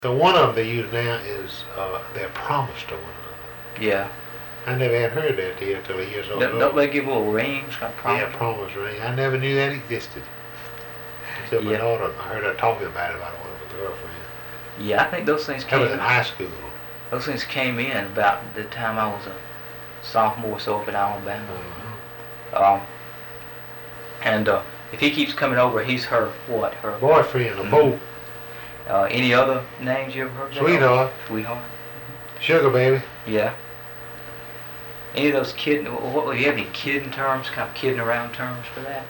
The one of them they use now is their promise to one another. Yeah. I never had heard that till a year or so ago. Don't they give little rings, kind of promise? Yeah, promise ring. I never knew that existed until my daughter. I heard her talking about it one with a girlfriend. Yeah, I think those things That came. was in high school. Those things came in about the time I was a sophomore or so up in Alabama. And if he keeps coming over, he's her what? Her boyfriend, a boat. Any other names you ever heard? Sweetheart. Sweetheart. Sugar baby. Yeah. Any of those kidding? What do you have any kidding terms? Kind of kidding around terms for that?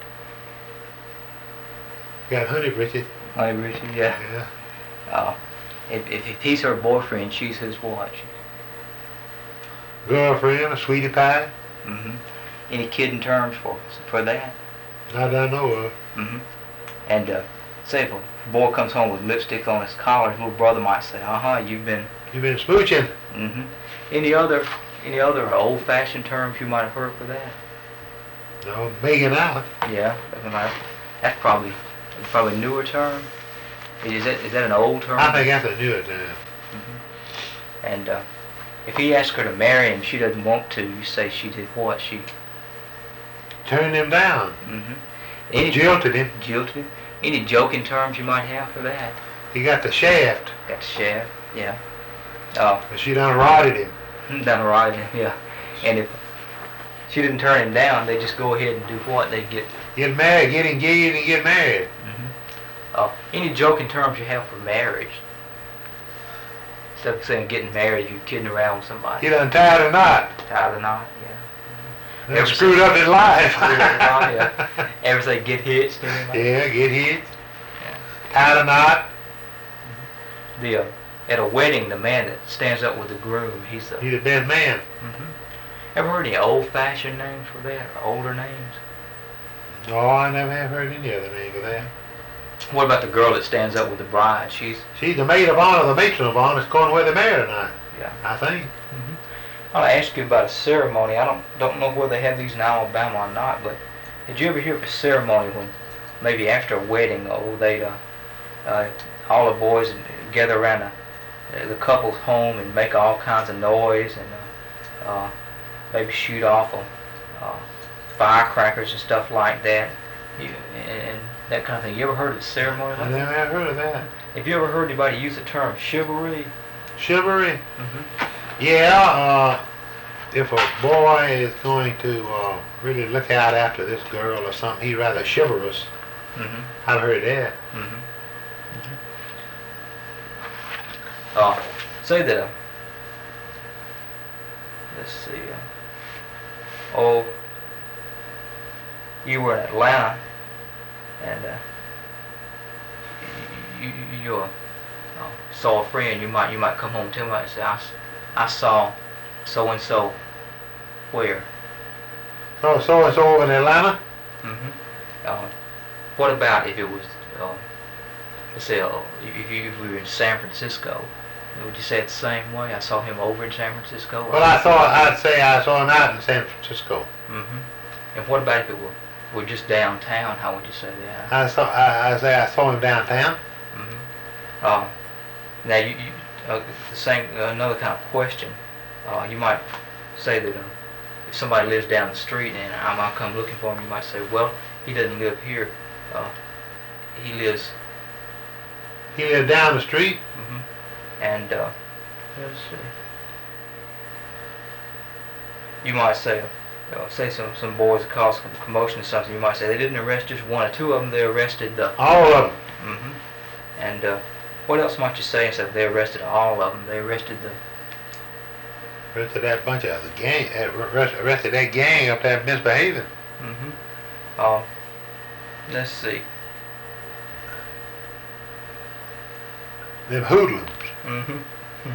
Got honey britches. Honey britches, yeah. Yeah. If he's her boyfriend, she's his what? Girlfriend, a sweetie pie. Mm-hmm. Any kidding terms for that? Not that I know of. Mm-hmm. And say if a boy comes home with lipstick on his collar, his little brother might say, you've been smooching. Mm-hmm. Any other old-fashioned terms you might have heard for that? No, making out. Yeah, that's probably a newer term. Is that an old term? I think that's a newer term. Mm-hmm. And if he asks her to marry him, she doesn't want to. You say she did what? She turned him down. Mm-hmm. Jilted him. Jilted him. Any joking terms you might have for that? He got the shaft. Got the shaft. Yeah. And she done rotted him. Done rotted him. Yeah. And if she didn't turn him down, they just go ahead and do what? They get married, get engaged, and get married. Mm-hmm. Any joking terms you have for marriage? Instead of saying getting married, you're kidding around with somebody. He done tied a knot. Tied a knot, yeah. They screwed up his life. Yeah. Ever say get hitched? Yeah, get hitched. Yeah. Tied a knot. At a wedding, the man that stands up with the groom, he's the best man. Mm-hmm. Ever heard any old-fashioned names for that, or older names? No, I never have heard any other name for that. What about the girl that stands up with the bride? She's the maid of honor, the matron of honor. It's going where they're married tonight. Yeah, I think. Mm-hmm. I want to ask you about a ceremony. I don't know whether they have these in Alabama or not, but did you ever hear of a ceremony when maybe after a wedding, they'd all the boys gather around the couple's home and make all kinds of noise and maybe shoot off firecrackers and stuff like that, and that kind of thing. You ever heard of a ceremony like that? I never have heard of that. Have you ever heard anybody use the term chivalry? Chivalry? Mm-hmm. Yeah, if a boy is going to really look out after this girl or something, he's rather chivalrous. Mm-hmm. I've heard that. Mm-hmm. Say that, let's see, you were in Atlanta, and you saw a friend, you might come home and tell me, and say, I saw so-and-so where? Oh, so-and-so in Atlanta? Mm-hmm. What about if it was, let's say, if we were in San Francisco, would you say it the same way? I saw him over in San Francisco? Well, I'd say I saw him out in San Francisco. Mm-hmm. And what about if it were just downtown? How would you say that? I say I saw him downtown. Mm-hmm. Now you the same another kind of question. You might say that if somebody lives down the street and I might come looking for him, you might say, well, he doesn't live here. He lives down the street. Mm-hmm. And let's see. You might say, say some boys caused some commotion or something. You might say they didn't arrest just one or two of them. They arrested all of them. Mm-hmm. And what else might you say instead of they arrested all of them? They arrested that bunch of the gang. Arrested that gang up there misbehaving. Mm-hmm. Let's see. Them hoodlums. Mm-hmm.